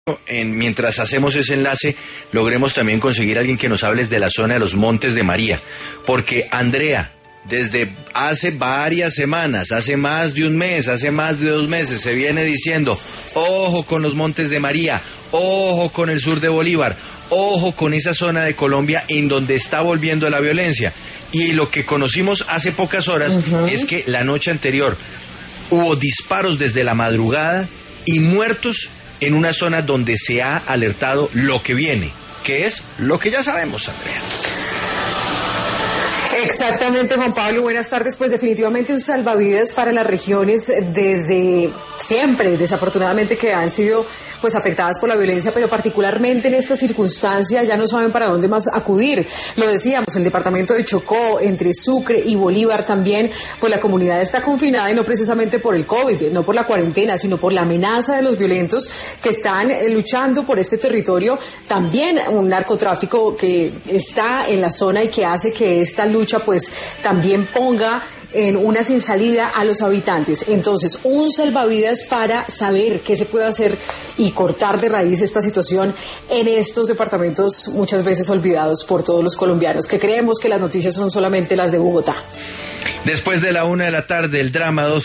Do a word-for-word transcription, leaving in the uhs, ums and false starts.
En, mientras hacemos ese enlace, logremos también conseguir a alguien que nos hable de la zona de los Montes de María, porque Andrea, desde hace varias semanas, hace más de un mes, hace más de dos meses, se viene diciendo, ojo con los Montes de María, ojo con el sur de Bolívar, ojo con esa zona de Colombia en donde está volviendo la violencia. Y lo que conocimos hace pocas horas uh-huh. es que la noche anterior hubo disparos desde la madrugada y muertos en una zona donde se ha alertado lo que viene, que es lo que ya sabemos, Andrea. Exactamente, Juan Pablo, buenas tardes. Pues definitivamente un salvavidas para las regiones desde siempre, desafortunadamente, que han sido pues afectadas por la violencia, pero particularmente en esta circunstancia ya no saben para dónde más acudir. Lo decíamos, el departamento de Chocó, entre Sucre y Bolívar también, pues la comunidad está confinada y no precisamente por el COVID, no por la cuarentena, sino por la amenaza de los violentos que están luchando por este territorio. También un narcotráfico que está en la zona y que hace que esta lucha pues también ponga en una sin salida a los habitantes. Entonces, un salvavidas para saber qué se puede hacer y cortar de raíz esta situación en estos departamentos muchas veces olvidados por todos los colombianos, que creemos que las noticias son solamente las de Bogotá. Después de la una de la tarde, el drama dos